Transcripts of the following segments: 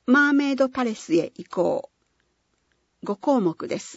マーメイドパレスへ行こう。5項目です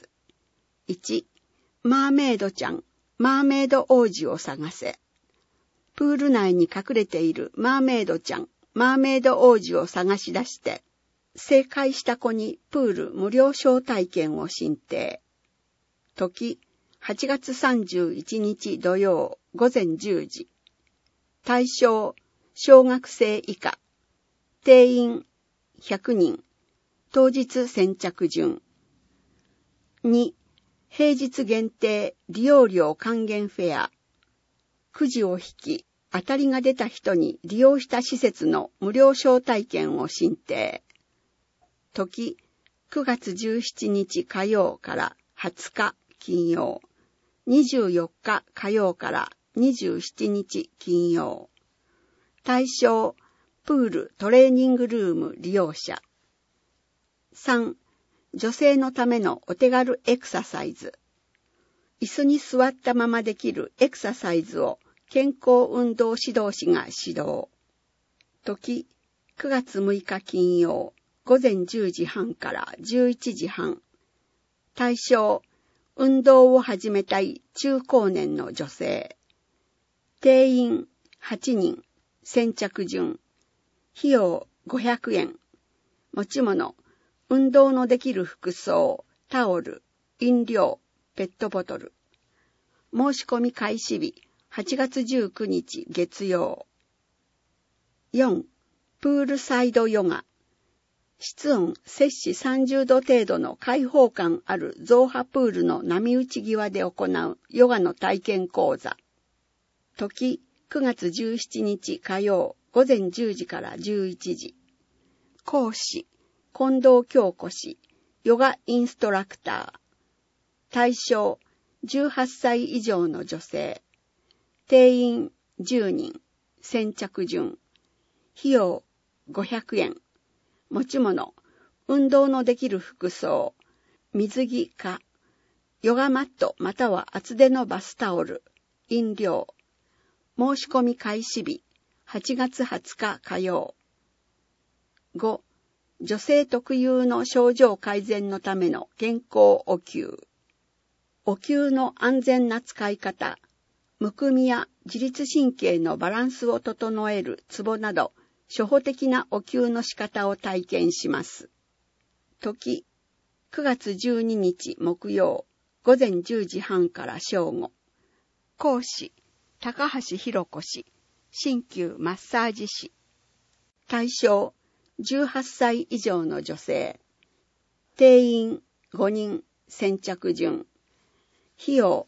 。1、マーメイドちゃん、マーメイド王子を探せ。プール内に隠れているマーメイドちゃん、マーメイド王子を探し出して、正解した子にプール無料招待券を申請。時、8月31日土曜午前10時。対象、小学生以下。定員、100人。当日先着順。2、平日限定利用料還元フェア。くじを引き、当たりが出た人に利用した施設の無料招待券を申請。時、9月17日火曜から20日金曜。24日火曜から27日金曜。対象、プールトレーニングルーム利用者。3、女性のためのお手軽エクササイズ。椅子に座ったままできるエクササイズを健康運動指導士が指導。時、9月6日金曜、午前10時半から11時半。対象、運動を始めたい中高年の女性。定員8人、先着順。費用500円。持ち物、運動のできる服装、タオル、飲料、ペットボトル。申し込み開始日、8月19日月曜。4、プールサイドヨガ。室温摂氏30度程度の開放感ある増波プールの波打ち際で行うヨガの体験講座。時、9月17日火曜午前10時から11時。講師、近藤京子氏、ヨガインストラクター。対象、18歳以上の女性。定員10人、先着順。費用500円。持ち物、運動のできる服装、水着か、ヨガマットまたは厚手のバスタオル、飲料。申し込み開始日、8月20日火曜。5、女性特有の症状改善のための健康お灸。お灸の安全な使い方、むくみや自律神経のバランスを整えるツボなど、初歩的なお灸の仕方を体験します。時、9月12日木曜、午前10時半から正午。講師、高橋弘子氏、鍼灸マッサージ師。対象、18歳以上の女性。定員5人、先着順。費用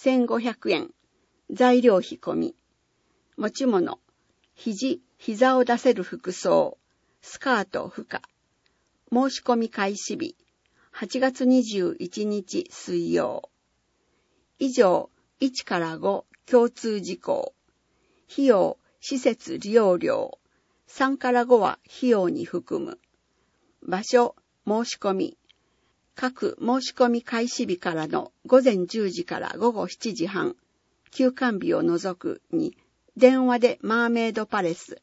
1500円。材料費込み。持ち物、膝を出せる服装、スカート負荷。申し込み開始日、8月21日水曜。以上、1から5共通事項。費用、施設利用料。3から5は費用に含む。場所、申し込み。各申し込み開始日からの午前10時から午後7時半、休館日を除くに、電話でマーメイドパレス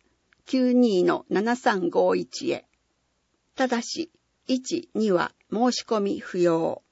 92-7351 へ。ただし、1、2は申し込み不要。